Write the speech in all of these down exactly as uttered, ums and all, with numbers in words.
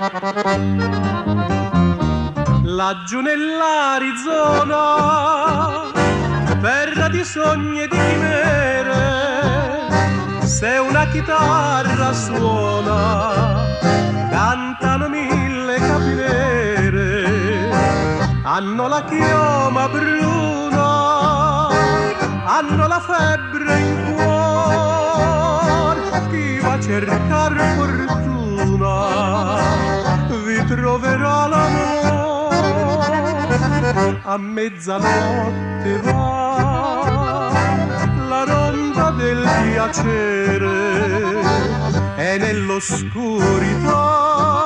Laggiù nell'Arizona, terra di sogni e di chimere, se una chitarra suona, cantano mille capinere, hanno la chioma bruna, hanno la febbre in cuore, chi va a cercar fortuna vi troverà l'amore. A mezzanotte va la ronda del piacere e nell'oscurità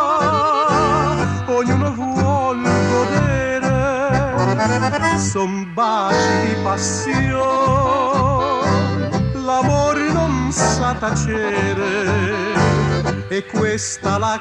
ognuno vuol godere, son baci di passione, l'amore non sa tacere, e questa la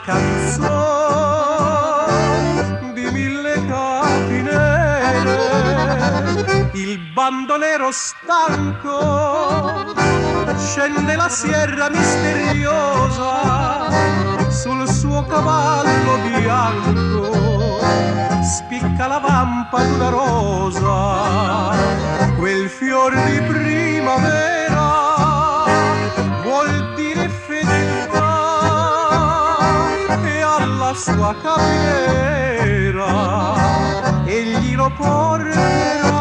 canzone di mille capi nere. Il bandolero stanco scende la sierra misteriosa, sul suo cavallo bianco spicca la vampa d'una rosa, quel fior di primavera vuol dire fedeltà, e alla sua capinera egli lo porterà.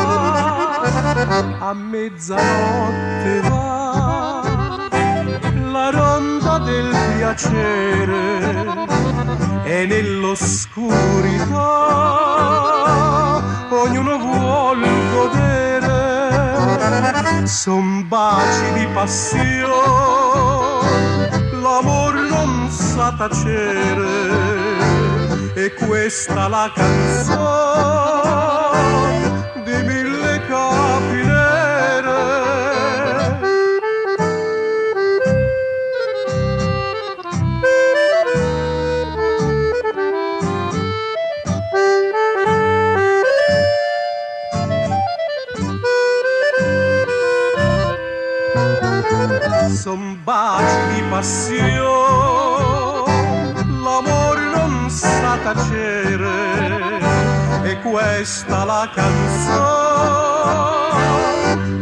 A mezzanotte va la ronda del piacere e nell'oscurità ognuno vuol godere, son baci di passione, l'amor non sa tacere, e questa la canzone di mille capi nere. Son baci di passione, l'amor non sa tacere, e questa la canzone